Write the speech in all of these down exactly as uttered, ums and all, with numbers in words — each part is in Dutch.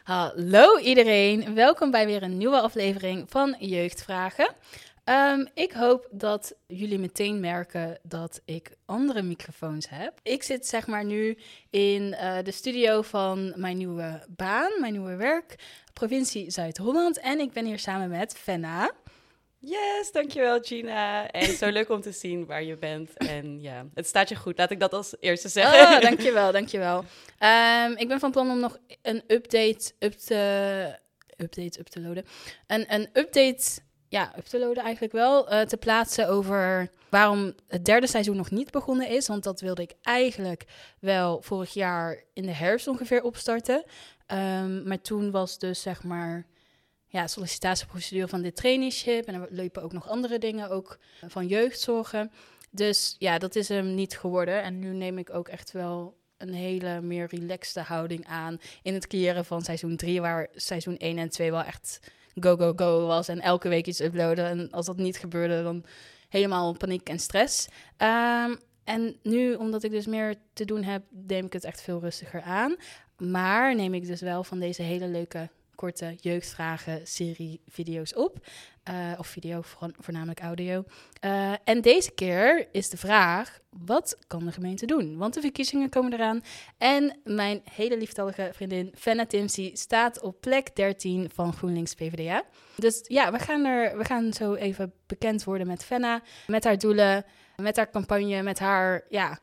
Hallo iedereen, welkom bij weer een nieuwe aflevering van Jeugdvragen. Um, ik hoop dat jullie meteen merken dat ik andere microfoons heb. Ik zit zeg maar nu in uh, de studio van mijn nieuwe baan, mijn nieuwe werk, provincie Zuid-Holland. En ik ben hier samen met Fenna. Yes, dankjewel Gina. En zo leuk om te zien waar je bent. En ja, het staat je goed. Laat ik dat als eerste zeggen. Oh, dankjewel, dankjewel. Um, ik ben van plan om nog een update up te, update up te loaden. Een, een update, ja, up te loaden eigenlijk wel, uh, te plaatsen over waarom het derde seizoen nog niet begonnen is. Want dat wilde ik eigenlijk wel vorig jaar in de herfst ongeveer opstarten. Um, maar toen was dus zeg maar ja, sollicitatieprocedure van dit traineeship. En er lopen ook nog andere dingen, ook van jeugdzorgen. Dus ja, dat is hem niet geworden. En nu neem ik ook echt wel een hele meer relaxte houding aan in het creëren van seizoen drie, waar seizoen één en twee wel echt go, go, go was. En elke week iets uploaden. En als dat niet gebeurde, dan helemaal paniek en stress. Um, en nu, omdat ik dus meer te doen heb, neem ik het echt veel rustiger aan. Maar neem ik dus wel van deze hele leuke korte jeugdvragen-serie video's op. Uh, of video, voornamelijk audio. Uh, en deze keer is de vraag, wat kan de gemeente doen? Want de verkiezingen komen eraan. En mijn hele lieftallige vriendin Fenna Timsie staat op plek dertien van GroenLinks P v d A. Dus ja, we gaan, er, we gaan zo even bekend worden met Fenna. Met haar doelen, met haar campagne, met haar ja,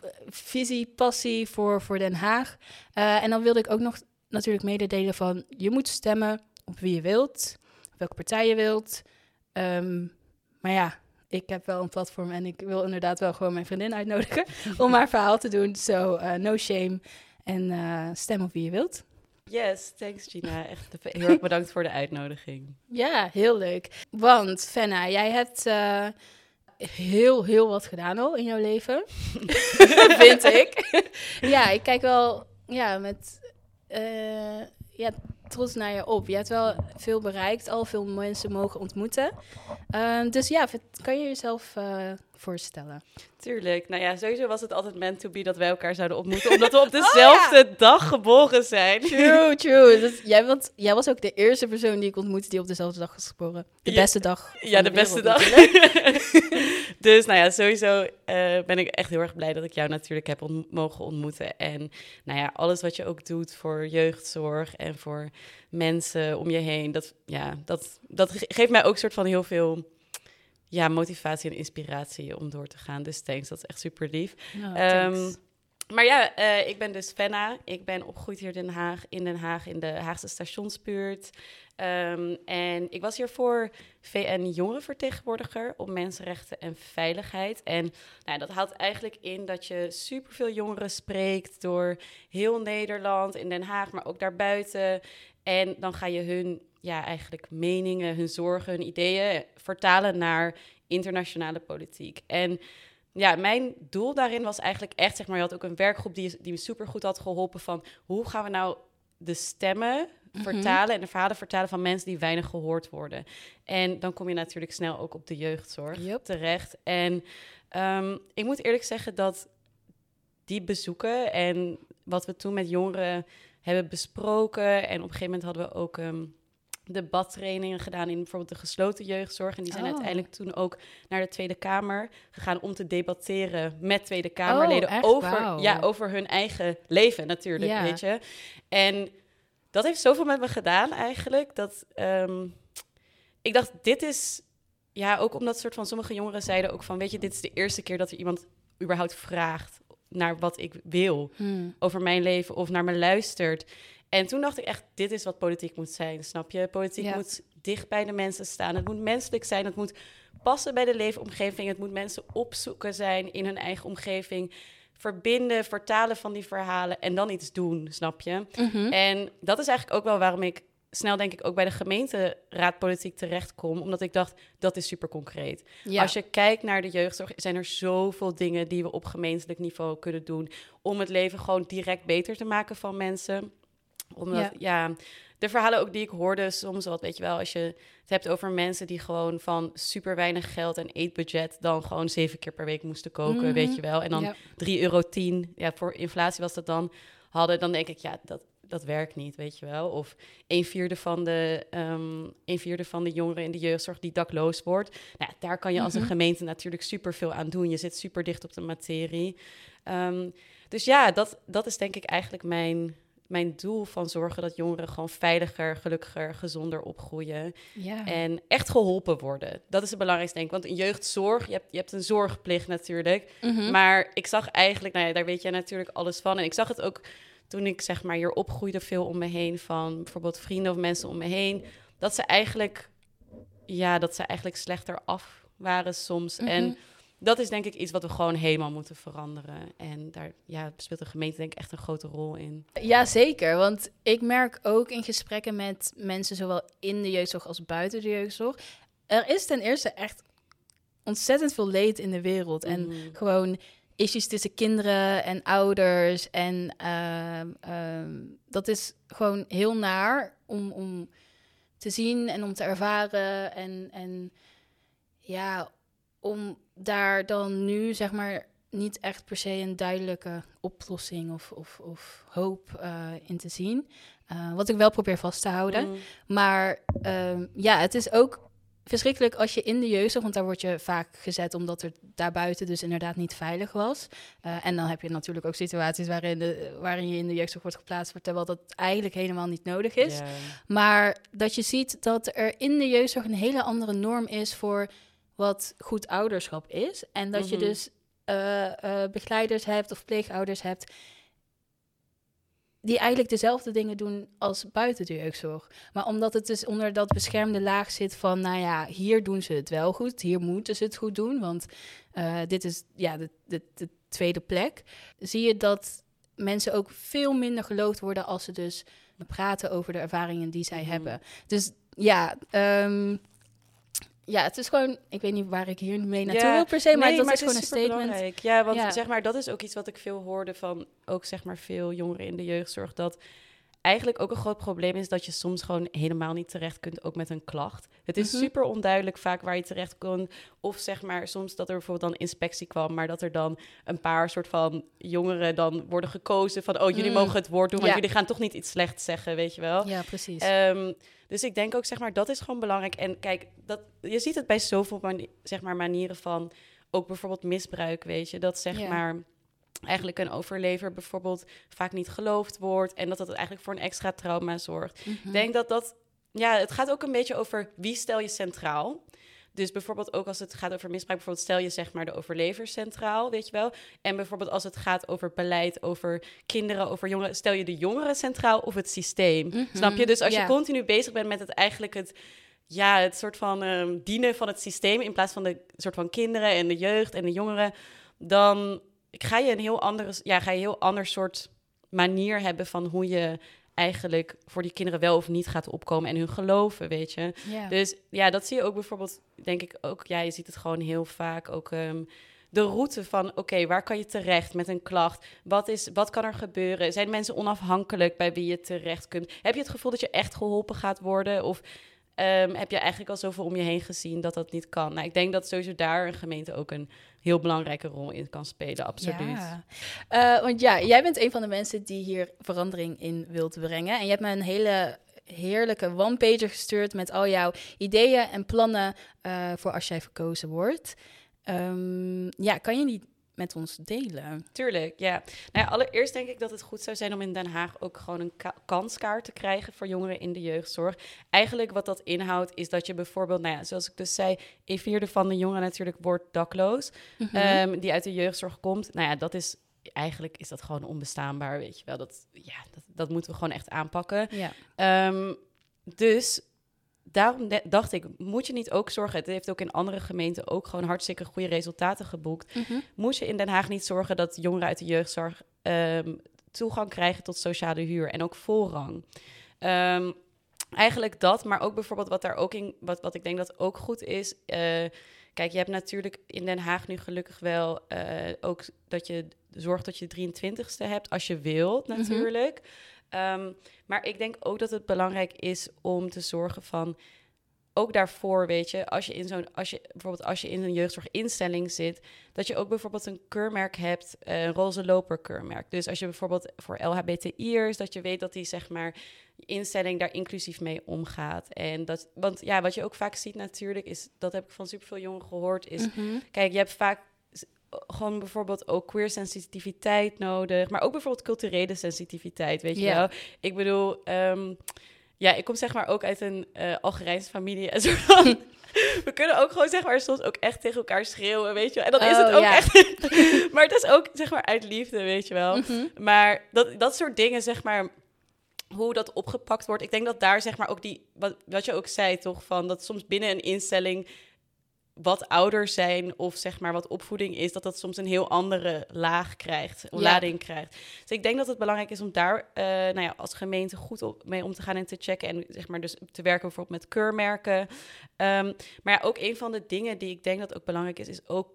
visie, passie voor, voor Den Haag. Uh, en dan wilde ik ook nog natuurlijk mededelen van, je moet stemmen op wie je wilt, op welke partij je wilt. Um, maar ja, ik heb wel een platform en ik wil inderdaad wel gewoon mijn vriendin uitnodigen om haar verhaal te doen. So, uh, no shame. En uh, stem op wie je wilt. Yes, thanks Gina. Echt heel erg bedankt voor de uitnodiging. Ja, heel leuk. Want Fenna, jij hebt uh, heel, heel wat gedaan al in jouw leven. Vind ik. Ja, ik kijk wel ja, met Uh, ja, trots naar je op. Je hebt wel veel bereikt, al veel mensen mogen ontmoeten. Uh, dus ja, kan je jezelf uh, voorstellen? Tuurlijk. Nou ja, sowieso was het altijd meant to be dat wij elkaar zouden ontmoeten, omdat we op dezelfde oh, ja. dag geboren zijn. True, true. Dus jij, want, jij was ook de eerste persoon die ik ontmoette die op dezelfde dag was geboren. De ja, beste dag. Ja, de, de beste dag. Dus nou ja, sowieso uh, ben ik echt heel erg blij dat ik jou natuurlijk heb ont- mogen ontmoeten. En nou ja, alles wat je ook doet voor jeugdzorg en voor mensen om je heen, dat, ja, dat, dat geeft mij ook soort van heel veel ja, motivatie en inspiratie om door te gaan. Dus thanks, dat is echt super lief. Oh, um, maar ja, uh, ik ben dus Fenna. Ik ben opgegroeid hier in Den Haag, in Den Haag, in de Haagse stationsbuurt. Um, en ik was hiervoor V N-jongerenvertegenwoordiger op mensenrechten en veiligheid. En nou, dat houdt eigenlijk in dat je superveel jongeren spreekt door heel Nederland, in Den Haag, maar ook daarbuiten. En dan ga je hun ja, eigenlijk meningen, hun zorgen, hun ideeën vertalen naar internationale politiek. En ja, mijn doel daarin was eigenlijk echt, zeg maar, je had ook een werkgroep die, die me supergoed had geholpen van hoe gaan we nou de stemmen vertalen mm-hmm. en de verhalen vertalen van mensen die weinig gehoord worden. En dan kom je natuurlijk snel ook op de jeugdzorg yep. terecht. En um, ik moet eerlijk zeggen dat die bezoeken en wat we toen met jongeren hebben besproken, en op een gegeven moment hadden we ook um, debattrainingen gedaan in bijvoorbeeld de gesloten jeugdzorg. En die zijn oh. uiteindelijk toen ook naar de Tweede Kamer gegaan om te debatteren met Tweede Kamerleden oh, echt? over, Wow. ja, over hun eigen leven natuurlijk, ja. weet je. En dat heeft zoveel met me gedaan eigenlijk, dat um, ik dacht, dit is, ja, ook omdat soort van sommige jongeren zeiden ook van, weet je, dit is de eerste keer dat er iemand überhaupt vraagt naar wat ik wil hmm. over mijn leven of naar me luistert. En toen dacht ik echt, dit is wat politiek moet zijn, snap je? Politiek ja. moet dicht bij de mensen staan. Het moet menselijk zijn, het moet passen bij de leefomgeving. Het moet mensen opzoeken zijn in hun eigen omgeving. Verbinden, vertalen van die verhalen en dan iets doen, snap je? Mm-hmm. En dat is eigenlijk ook wel waarom ik snel denk ik ook bij de gemeenteraadpolitiek terechtkom. Omdat ik dacht, dat is super concreet. Ja. Als je kijkt naar de jeugdzorg, zijn er zoveel dingen die we op gemeentelijk niveau kunnen doen om het leven gewoon direct beter te maken van mensen. Omdat, ja, ja de verhalen ook die ik hoorde soms, wat weet je wel, als je het hebt over mensen die gewoon van super weinig geld en eetbudget dan gewoon zeven keer per week moesten koken, mm-hmm. weet je wel. En dan ja. drie euro tien, ja, voor inflatie was dat dan, hadden, dan denk ik, ja, dat dat werkt niet, weet je wel. Of een vierde van de, um, een vierde van de jongeren in de jeugdzorg die dakloos wordt. Nou, daar kan je als Mm-hmm. een gemeente natuurlijk superveel aan doen. Je zit super dicht op de materie. Um, dus ja, dat, dat is denk ik eigenlijk mijn, mijn doel van zorgen dat jongeren gewoon veiliger, gelukkiger, gezonder opgroeien. Ja. En echt geholpen worden. Dat is het belangrijkste, denk ik. Want in jeugdzorg, je hebt, je hebt een zorgplicht natuurlijk. Mm-hmm. Maar ik zag eigenlijk, nou ja, daar weet jij natuurlijk alles van. En ik zag het ook toen ik zeg maar hier opgroeide veel om me heen van bijvoorbeeld vrienden of mensen om me heen. Dat ze eigenlijk, ja, dat ze eigenlijk slechter af waren soms. Mm-hmm. En dat is denk ik iets wat we gewoon helemaal moeten veranderen. En daar ja, speelt de gemeente denk ik echt een grote rol in. Ja, zeker. Want ik merk ook in gesprekken met mensen, zowel in de jeugdzorg als buiten de jeugdzorg, er is ten eerste echt ontzettend veel leed in de wereld. En Mhm. gewoon issues tussen kinderen en ouders. En ehm, ehm, dat is gewoon heel naar om, om te zien en om te ervaren. En, en ja, om daar dan nu, zeg maar, niet echt per se een duidelijke oplossing of, of, of hoop uh, in te zien. Uh, wat ik wel probeer vast te houden. Mhm. Maar um, ja, het is ook verschrikkelijk als je in de jeugdzorg, want daar word je vaak gezet omdat er daarbuiten dus inderdaad niet veilig was. Uh, en dan heb je natuurlijk ook situaties waarin, de, waarin je in de jeugdzorg wordt geplaatst, terwijl dat eigenlijk helemaal niet nodig is. Yeah. Maar dat je ziet dat er in de jeugdzorg een hele andere norm is voor wat goed ouderschap is. En dat Mm-hmm. je dus uh, uh, begeleiders hebt of pleegouders hebt die eigenlijk dezelfde dingen doen als buiten de jeugdzorg. Maar omdat het dus onder dat beschermde laag zit van, nou ja, hier doen ze het wel goed, hier moeten ze het goed doen, want uh, dit is ja de, de, de tweede plek, zie je dat mensen ook veel minder geloofd worden als ze dus praten over de ervaringen die zij Mm-hmm. hebben. Dus ja, um, ja, het is gewoon, ik weet niet waar ik hier mee naartoe ja, wil per se, maar nee, dat maar is gewoon een statement. Ja, want ja. zeg maar, dat is ook iets wat ik veel hoorde van ook zeg maar veel jongeren in de jeugdzorg, dat eigenlijk ook een groot probleem is dat je soms gewoon helemaal niet terecht kunt, ook met een klacht. Het is Mm-hmm. super onduidelijk vaak waar je terecht kon. Of zeg maar soms dat er bijvoorbeeld dan inspectie kwam, maar dat er dan een paar soort van jongeren dan worden gekozen van, oh, jullie Mm. mogen het woord doen, want Ja. jullie gaan toch niet iets slechts zeggen, weet je wel. Ja, precies. Um, dus ik denk ook, zeg maar, dat is gewoon belangrijk. En kijk, dat, je ziet het bij zoveel mani- zeg maar, manieren van, ook bijvoorbeeld misbruik, weet je. Dat zeg Ja. maar eigenlijk een overlever bijvoorbeeld vaak niet geloofd wordt en dat dat eigenlijk voor een extra trauma zorgt. Mm-hmm. Ik denk dat dat, ja, het gaat ook een beetje over wie stel je centraal. Dus bijvoorbeeld ook als het gaat over misbruik, bijvoorbeeld stel je zeg maar de overlever centraal, weet je wel. En bijvoorbeeld als het gaat over beleid, over kinderen, over jongeren, stel je de jongeren centraal of het systeem. Mm-hmm. Snap je? Dus als Ja. je continu bezig bent met het eigenlijk het, ja, het soort van um, dienen van het systeem in plaats van de soort van kinderen en de jeugd en de jongeren, dan ga je een heel andere, ja, ga je een heel ander soort manier hebben van hoe je eigenlijk voor die kinderen wel of niet gaat opkomen en hun geloven, weet je. Ja. Dus ja, dat zie je ook bijvoorbeeld, denk ik ook, ja, je ziet het gewoon heel vaak ook, um, de route van, oké, okay, waar kan je terecht met een klacht? Wat, is, wat kan er gebeuren? Zijn mensen onafhankelijk bij wie je terecht kunt? Heb je het gevoel dat je echt geholpen gaat worden? Of um, heb je eigenlijk al zoveel om je heen gezien dat dat niet kan? Nou, ik denk dat sowieso daar een gemeente ook een heel belangrijke rol in kan spelen, absoluut. Ja. Uh, want ja, jij bent een van de mensen die hier verandering in wilt brengen. En je hebt me een hele heerlijke one-pager gestuurd met al jouw ideeën en plannen uh, voor als jij verkozen wordt. Um, ja, kan je die met ons delen? Tuurlijk, ja. Nou ja, allereerst denk ik dat het goed zou zijn om in Den Haag ook gewoon een ka- kanskaart te krijgen voor jongeren in de jeugdzorg. Eigenlijk wat dat inhoudt is dat je bijvoorbeeld, nou ja, zoals ik dus zei, een vierde van de jongeren natuurlijk wordt dakloos, mm-hmm. um, die uit de jeugdzorg komt. Nou ja, dat is eigenlijk is dat gewoon onbestaanbaar, weet je wel. Dat, ja, dat, dat moeten we gewoon echt aanpakken. Ja. Um, dus daarom de- dacht ik, moet je niet ook zorgen, het heeft ook in andere gemeenten ook gewoon hartstikke goede resultaten geboekt. Mm-hmm. Moet je in Den Haag niet zorgen dat jongeren uit de jeugdzorg um, toegang krijgen tot sociale huur en ook voorrang? Um, eigenlijk dat, maar ook bijvoorbeeld wat daar ook in, wat, wat ik denk dat ook goed is. Uh, kijk, je hebt natuurlijk in Den Haag nu gelukkig wel uh, ook dat je zorgt dat je drieëntwintigste hebt, als je wilt natuurlijk. Mm-hmm. Um, maar ik denk ook dat het belangrijk is om te zorgen van, ook daarvoor, weet je, als je in zo'n, als je bijvoorbeeld als je in een jeugdzorginstelling zit, dat je ook bijvoorbeeld een keurmerk hebt, uh, een roze loper keurmerk. Dus als je bijvoorbeeld voor L H B T I'ers, dat je weet dat die zeg maar instelling daar inclusief mee omgaat. En dat, want ja, wat je ook vaak ziet natuurlijk is, dat heb ik van superveel jongeren gehoord, is, mm-hmm. kijk, je hebt vaak gewoon bijvoorbeeld ook queer sensitiviteit nodig, maar ook bijvoorbeeld culturele sensitiviteit, weet je yeah. wel. Ik bedoel, um, ja, ik kom zeg maar ook uit een uh, Algerijnse familie en zo. We kunnen ook gewoon zeg maar soms ook echt tegen elkaar schreeuwen, weet je wel. En dan oh, is het ook ja. echt... maar het is ook zeg maar uit liefde, weet je wel. Mm-hmm. Maar dat, dat soort dingen, zeg maar, hoe dat opgepakt wordt. Ik denk dat daar zeg maar ook die... Wat, wat je ook zei, toch? Van dat soms binnen een instelling wat ouders zijn of zeg maar wat opvoeding is, dat dat soms een heel andere laag krijgt, of ja. lading krijgt. Dus ik denk dat het belangrijk is om daar uh, nou ja, als gemeente goed op, mee om te gaan en te checken en zeg maar dus te werken bijvoorbeeld met keurmerken. Um, maar ja, ook een van de dingen die ik denk dat ook belangrijk is, is ook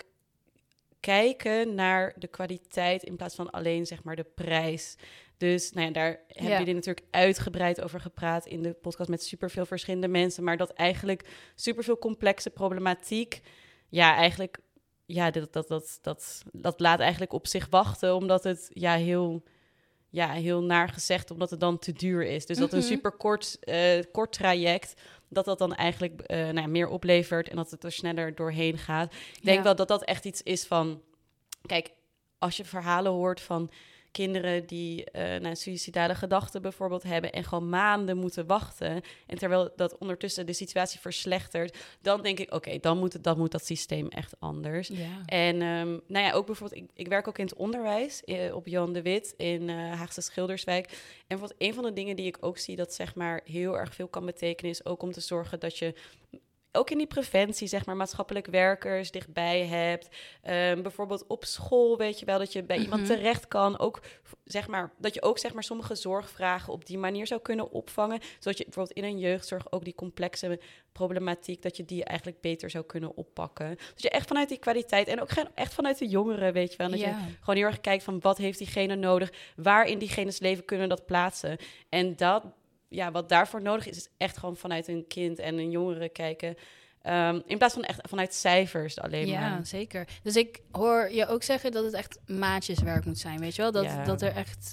kijken naar de kwaliteit in plaats van alleen zeg maar de prijs. Dus nou ja, daar hebben ja. jullie natuurlijk uitgebreid over gepraat in de podcast met superveel verschillende mensen. Maar dat eigenlijk superveel complexe problematiek, ja, eigenlijk, ja, dat, dat, dat, dat, dat laat eigenlijk op zich wachten. Omdat het, ja, heel, ja, heel naar gezegd, omdat het dan te duur is. Dus mm-hmm. dat een super kort, uh, kort traject, dat dat dan eigenlijk uh, nou ja, meer oplevert en dat het er sneller doorheen gaat. Ik denk ja. wel dat dat echt iets is van, kijk, als je verhalen hoort van kinderen die uh, nou, suïcidale gedachten bijvoorbeeld hebben en gewoon maanden moeten wachten, en terwijl dat ondertussen de situatie verslechtert, dan denk ik, oké, okay, dan, moet dan moet dat systeem echt anders. Ja. En um, nou ja, ook bijvoorbeeld, ik, ik werk ook in het onderwijs uh, op Johan de Wit in uh, Haagse Schilderswijk. En bijvoorbeeld een van de dingen die ik ook zie dat zeg maar heel erg veel kan betekenen, is ook om te zorgen dat je ook in die preventie, zeg maar, maatschappelijk werkers dichtbij hebt. Um, bijvoorbeeld op school, weet je wel, dat je bij mm-hmm. iemand terecht kan. Ook, zeg maar, dat je ook, zeg maar, sommige zorgvragen op die manier zou kunnen opvangen. Zodat je bijvoorbeeld in een jeugdzorg ook die complexe problematiek, dat je die eigenlijk beter zou kunnen oppakken. Dus je echt vanuit die kwaliteit en ook echt vanuit de jongeren, weet je wel. Dat yeah. je gewoon heel erg kijkt van, wat heeft diegene nodig? Waar in diegene's leven kunnen we dat plaatsen? En dat... Ja, wat daarvoor nodig is, is echt gewoon vanuit een kind en een jongere kijken. Um, in plaats van echt vanuit cijfers alleen ja, maar. Ja, zeker. Dus ik hoor je ook zeggen dat het echt maatjeswerk moet zijn, weet je wel? Dat, ja. dat er echt,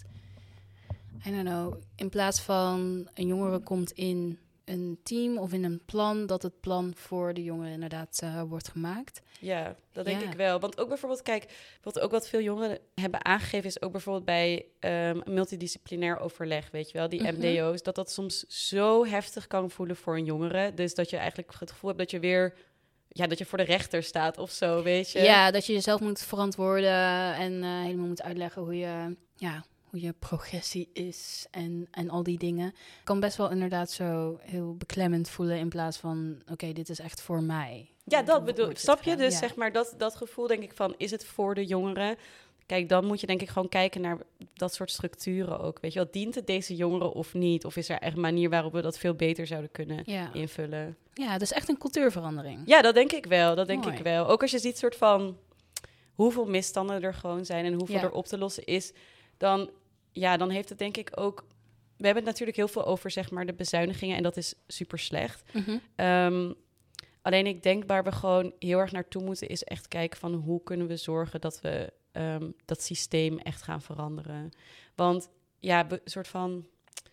I don't know, in plaats van een jongere komt in een team of in een plan, dat het plan voor de jongeren inderdaad uh, wordt gemaakt. Ja, dat denk ja. ik wel. Want ook bijvoorbeeld, kijk, wat ook wat veel jongeren hebben aangegeven, is ook bijvoorbeeld bij um, een multidisciplinair overleg, weet je wel, die mm-hmm. M D O's, dat dat soms zo heftig kan voelen voor een jongere. Dus dat je eigenlijk het gevoel hebt dat je weer, ja, dat je voor de rechter staat of zo, weet je. Ja, dat je jezelf moet verantwoorden en uh, helemaal moet uitleggen hoe je, ja, hoe je progressie is en, en al die dingen. Kan best wel inderdaad zo heel beklemmend voelen in plaats van, oké, okay, dit is echt voor mij. Ja, dat bedoel ik. Snap je? Dus ja. zeg maar, dat, dat gevoel denk ik van, is het voor de jongeren? Kijk, dan moet je denk ik gewoon kijken naar dat soort structuren ook. Weet je wel, dient het deze jongeren of niet? Of is er echt een manier waarop we dat veel beter zouden kunnen ja. invullen? Ja, dat is echt een cultuurverandering. Ja, dat denk ik wel. Dat denk Mooi. ik wel. Ook als je ziet soort van hoeveel misstanden er gewoon zijn en hoeveel ja. er op te lossen is, dan, ja, dan heeft het denk ik ook... We hebben het natuurlijk heel veel over, zeg maar, de bezuinigingen en dat is super slecht. Mm-hmm. Um, alleen ik denk waar we gewoon heel erg naartoe moeten is echt kijken van hoe kunnen we zorgen dat we um, dat systeem echt gaan veranderen. Want ja, een soort van...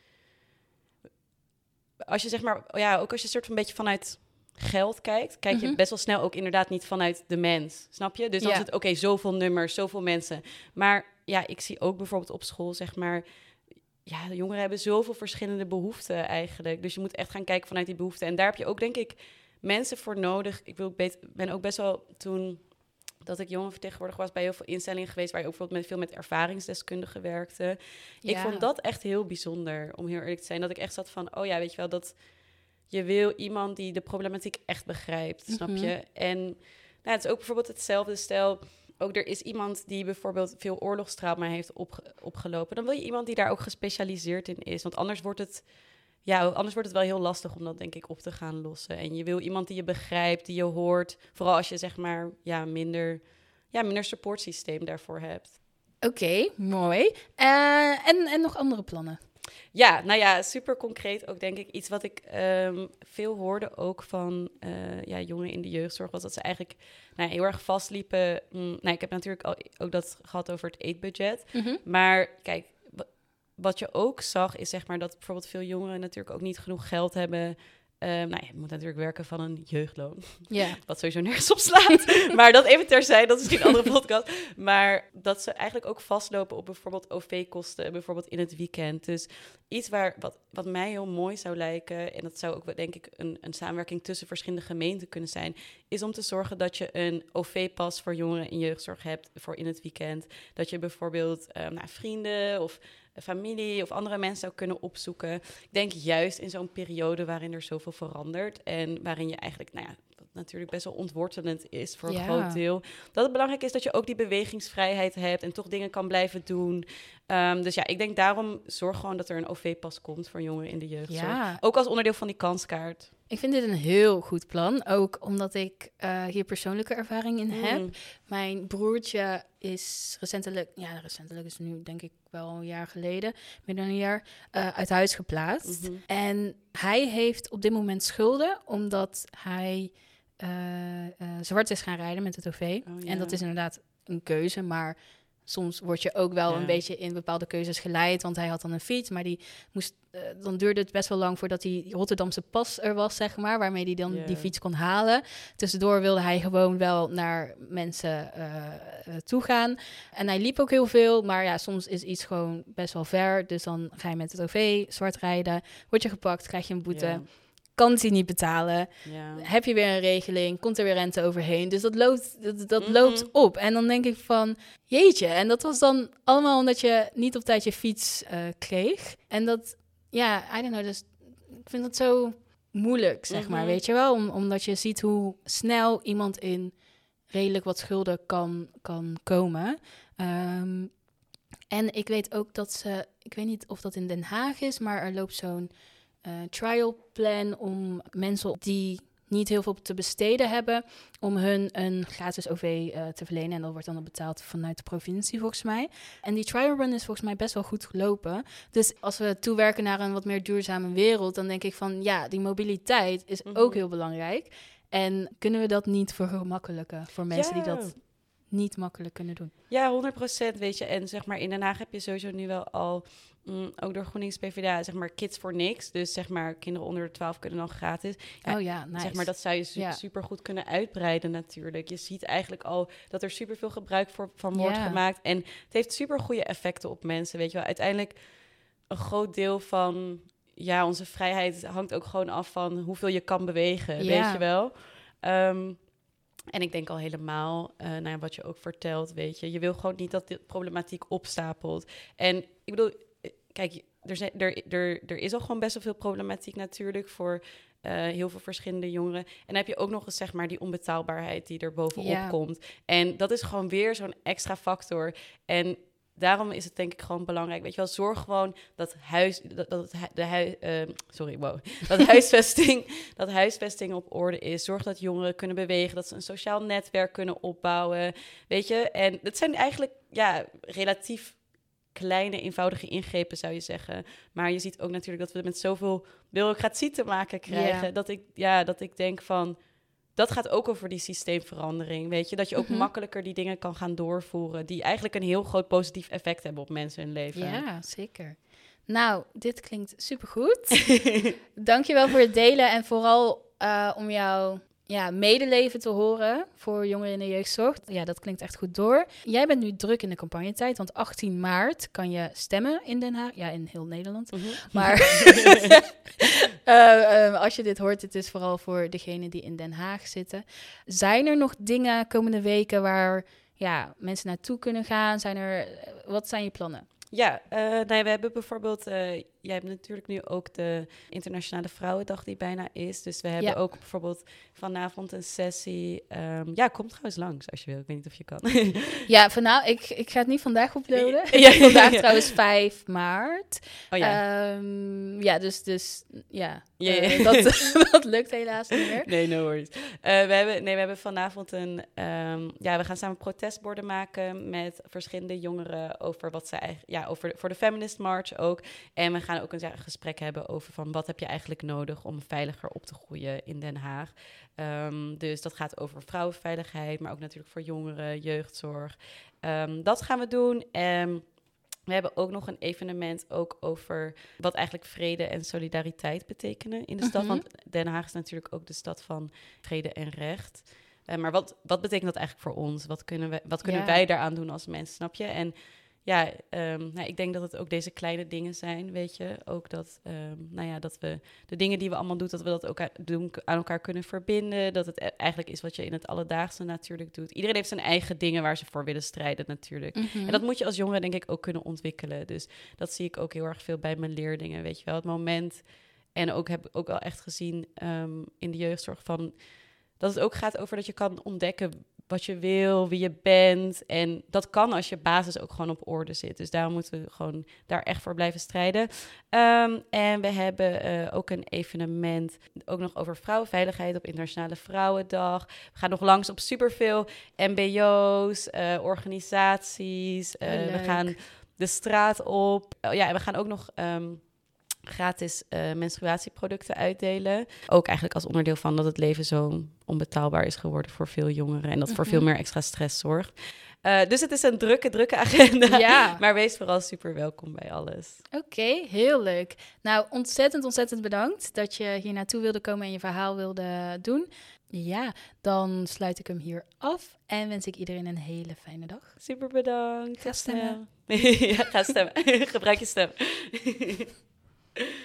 Als je zeg maar, ja, ook als je soort van een beetje vanuit geld kijkt, kijk je mm-hmm. best wel snel ook inderdaad niet vanuit de mens, snap je? Dus dan ja. is het, oké, okay, zoveel nummers, zoveel mensen. Maar ja, ik zie ook bijvoorbeeld op school, zeg maar, ja, de jongeren hebben zoveel verschillende behoeften eigenlijk. Dus je moet echt gaan kijken vanuit die behoeften. En daar heb je ook, denk ik, mensen voor nodig. Ik wil, ben ook best wel toen dat ik jongerenvertegenwoordiger was bij heel veel instellingen geweest, waar je ook bijvoorbeeld met, veel met ervaringsdeskundigen werkte. Ja. Ik vond dat echt heel bijzonder, om heel eerlijk te zijn. Dat ik echt zat van, oh ja, weet je wel, dat je wil iemand die de problematiek echt begrijpt, snap mm-hmm. je? En nou, het is ook bijvoorbeeld hetzelfde. Stel, ook er is iemand die bijvoorbeeld veel oorlogstrauma heeft opge- opgelopen. Dan wil je iemand die daar ook gespecialiseerd in is. Want anders wordt het, ja, anders wordt het wel heel lastig om dat, denk ik, op te gaan lossen. En je wil iemand die je begrijpt, die je hoort. Vooral als je, zeg maar, ja, minder, ja, minder supportsysteem daarvoor hebt. Oké, okay, mooi. Uh, en, en nog andere plannen? Ja, nou ja, super concreet ook denk ik. Iets wat ik um, veel hoorde ook van uh, ja, jongeren in de jeugdzorg... was dat ze eigenlijk nou, heel erg vastliepen. Mm, nou, ik heb natuurlijk al, ook dat gehad over het eetbudget. Mm-hmm. Maar kijk, w- wat je ook zag is zeg maar dat bijvoorbeeld veel jongeren... natuurlijk ook niet genoeg geld hebben... Uh, nou, je moet natuurlijk werken van een jeugdloon. Ja. Wat sowieso nergens op slaat. Maar dat even terzijde, dat is misschien een andere podcast. Maar dat ze eigenlijk ook vastlopen op bijvoorbeeld O V-kosten, bijvoorbeeld in het weekend. Dus iets waar, wat, wat mij heel mooi zou lijken, en dat zou ook denk ik een, een samenwerking tussen verschillende gemeenten kunnen zijn, is om te zorgen dat je een O V-pas voor jongeren in jeugdzorg hebt voor in het weekend. Dat je bijvoorbeeld uh, nou, vrienden of familie of andere mensen zou kunnen opzoeken. Ik denk juist in zo'n periode waarin er zoveel verandert en waarin je eigenlijk, nou ja, wat natuurlijk best wel ontwortelend is voor een Ja. groot deel, dat het belangrijk is dat je ook die bewegingsvrijheid hebt en toch dingen kan blijven doen. Um, dus ja, ik denk daarom zorg gewoon dat er een O V-pas komt voor jongeren in de jeugdzorg. Ja. Ook als onderdeel van die kanskaart. Ik vind dit een heel goed plan. Ook omdat ik uh, hier persoonlijke ervaring in Mm. heb. Mijn broertje is recentelijk, ja, recentelijk is nu denk ik wel een jaar geleden, meer dan een jaar, uh, uit huis geplaatst. Mm-hmm. En hij heeft op dit moment schulden, omdat hij uh, uh, zwart is gaan rijden met het O V. Oh, ja. En dat is inderdaad een keuze, maar soms word je ook wel ja. een beetje in bepaalde keuzes geleid. Want hij had dan een fiets, maar die moest, uh, dan duurde het best wel lang voordat die Rotterdamse pas er was, zeg maar, waarmee hij dan yeah. die fiets kon halen. Tussendoor wilde hij gewoon wel naar mensen uh, uh, toe gaan. En hij liep ook heel veel, maar ja, soms is iets gewoon best wel ver. Dus dan ga je met het O V zwart rijden, word je gepakt, krijg je een boete. Yeah. Kan hij niet betalen, ja. heb je weer een regeling, komt er weer rente overheen. Dus dat loopt, dat, dat Mm-hmm. loopt op. En dan denk ik van, jeetje. En dat was dan allemaal omdat je niet op tijd je fiets uh, kreeg. En dat, ja, I don't know, dus ik vind dat zo moeilijk, zeg Mm-hmm. maar, weet je wel? Om, omdat je ziet hoe snel iemand in redelijk wat schulden kan, kan komen. Um, en ik weet ook dat ze, ik weet niet of dat in Den Haag is, maar er loopt zo'n Uh, trial plan om mensen die niet heel veel te besteden hebben, om hun een gratis O V uh, te verlenen. En dat wordt dan betaald vanuit de provincie, volgens mij. En die trial run is volgens mij best wel goed gelopen. Dus als we toewerken naar een wat meer duurzame wereld, dan denk ik van, ja, die mobiliteit is mm-hmm. ook heel belangrijk. En kunnen we dat niet vergemakkelijken voor mensen ja. die dat niet makkelijk kunnen doen? Ja, honderd procent, weet je. En zeg maar, in Den Haag heb je sowieso nu wel al, mm, ook door GroenLinks P v d A, zeg maar, kids voor niks. Dus zeg maar, kinderen onder de twaalf kunnen dan gratis. Ja, oh ja, nice. Zeg maar, dat zou je su- ja. super goed kunnen uitbreiden natuurlijk. Je ziet eigenlijk al dat er super veel gebruik voor, van wordt ja. gemaakt. En het heeft super goede effecten op mensen, weet je wel. Uiteindelijk, een groot deel van, ja, onze vrijheid hangt ook gewoon af van hoeveel je kan bewegen, ja. weet je wel. Um, En ik denk al helemaal uh, naar wat je ook vertelt, weet je. Je wil gewoon niet dat de problematiek opstapelt. En ik bedoel, kijk, er, zijn, er, er, er is al gewoon best wel veel problematiek natuurlijk voor uh, heel veel verschillende jongeren. En dan heb je ook nog eens, zeg maar, die onbetaalbaarheid die er bovenop ja. komt. En dat is gewoon weer zo'n extra factor. En daarom is het denk ik gewoon belangrijk. Weet je wel, zorg gewoon dat huis, dat, dat het, de hui, uh, sorry, wow, dat huisvesting, dat huisvesting op orde is. Zorg dat jongeren kunnen bewegen, dat ze een sociaal netwerk kunnen opbouwen, weet je. En dat zijn eigenlijk, ja, relatief kleine, eenvoudige ingrepen, zou je zeggen. Maar je ziet ook natuurlijk dat we met zoveel bureaucratie te maken krijgen, yeah. dat ik, ja, dat ik denk van, dat gaat ook over die systeemverandering, weet je. Dat je ook mm-hmm. makkelijker die dingen kan gaan doorvoeren, die eigenlijk een heel groot positief effect hebben op mensen hun leven. Ja, zeker. Nou, dit klinkt supergoed. Dankjewel voor het delen en vooral uh, om jouw ja, medeleven te horen voor jongeren in de jeugdzorg. Ja, dat klinkt echt goed door. Jij bent nu druk in de campagnetijd, want achttien maart kan je stemmen in Den Haag. Ja, in heel Nederland. Mm-hmm. Maar uh, uh, als je dit hoort, het is vooral voor degenen die in Den Haag zitten. Zijn er nog dingen komende weken waar ja, mensen naartoe kunnen gaan? Zijn er, wat zijn je plannen? Ja, uh, nou, we hebben bijvoorbeeld, uh, jij hebt natuurlijk nu ook de Internationale Vrouwendag die bijna is. Dus we hebben ja. ook bijvoorbeeld vanavond een sessie. Um, ja, kom trouwens langs als je wil. Ik weet niet of je kan. Ja, vanavond, ik, ik ga het niet vandaag uploaden. Ja, vandaag ja. trouwens vijf maart. Oh ja. Um, ja, dus, dus ja, ja, ja. Uh, dat, dat lukt helaas niet meer. Nee, no worries. Uh, we, hebben, nee, we hebben vanavond een, um, ja, we gaan samen protestborden maken met verschillende jongeren over wat ze eigenlijk, ja, over voor de Feminist March ook. En we gaan gaan ook een ja, gesprek hebben over van wat heb je eigenlijk nodig om veiliger op te groeien in Den Haag. Um, dus dat gaat over vrouwenveiligheid, maar ook natuurlijk voor jongeren, jeugdzorg. Um, dat gaan we doen. En we hebben ook nog een evenement ook over wat eigenlijk vrede en solidariteit betekenen in de stad. Mm-hmm. Want Den Haag is natuurlijk ook de stad van vrede en recht. Uh, maar wat, wat betekent dat eigenlijk voor ons? Wat kunnen, we, wat kunnen Ja. wij daaraan doen als mensen, snap je? En ja, um, nou, ik denk dat het ook deze kleine dingen zijn, weet je. Ook dat, um, nou ja, dat we de dingen die we allemaal doen, dat we dat ook a- doen, aan elkaar kunnen verbinden. Dat het e- eigenlijk is wat je in het alledaagse natuurlijk doet. Iedereen heeft zijn eigen dingen waar ze voor willen strijden natuurlijk. Mm-hmm. En dat moet je als jongere denk ik ook kunnen ontwikkelen. Dus dat zie ik ook heel erg veel bij mijn leerlingen, weet je wel. Het moment, en ook heb ik ook wel echt gezien um, in de jeugdzorg van dat het ook gaat over dat je kan ontdekken wat je wil, wie je bent. En dat kan als je basis ook gewoon op orde zit. Dus daarom moeten we gewoon daar echt voor blijven strijden. Um, en we hebben uh, ook een evenement, ook nog over vrouwenveiligheid op Internationale Vrouwendag. We gaan nog langs op superveel M B O's, uh, organisaties. Uh, Oh, we leuk. gaan de straat op. Oh, ja, en we gaan ook nog Um, gratis uh, menstruatieproducten uitdelen. Ook eigenlijk als onderdeel van dat het leven zo onbetaalbaar is geworden voor veel jongeren. En dat voor Mm-hmm. veel meer extra stress zorgt. Uh, dus het is een drukke, drukke agenda. Ja. Maar wees vooral super welkom bij alles. Oké, okay, heel leuk. Nou, ontzettend, ontzettend bedankt dat je hier naartoe wilde komen en je verhaal wilde doen. Ja, dan sluit ik hem hier af en wens ik iedereen een hele fijne dag. Super bedankt. Ga stemmen. Ja, ga stemmen. Gebruik je stem.